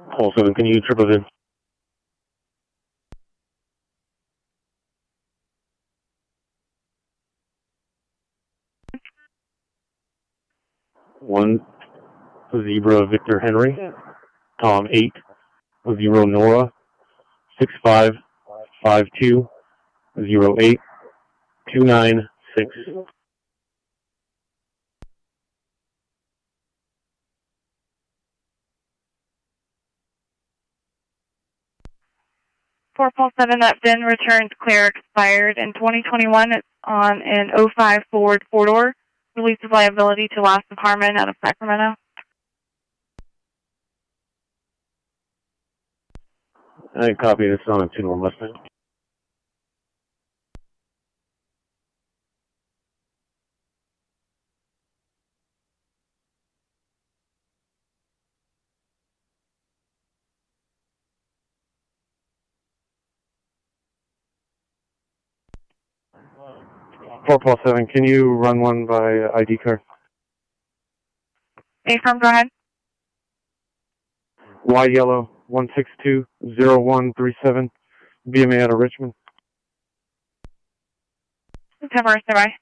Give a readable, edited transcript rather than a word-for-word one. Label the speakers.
Speaker 1: Paul 7, can you triple in? One Zebra Victor Henry, Tom 8 0 Nora 6552 08 296.
Speaker 2: Four Paul 7, that VIN returned clear expired in 2021. It's on an 05 Ford 4-door. Release of liability to Lost of Harmon out of Sacramento.
Speaker 1: I copy this on a 2-door Mustang. Four Paul 7, can you run one by ID card?
Speaker 2: A-firm, go ahead.
Speaker 1: Y Yellow 1620137, BMA out of Richmond.
Speaker 2: Temporary, standby.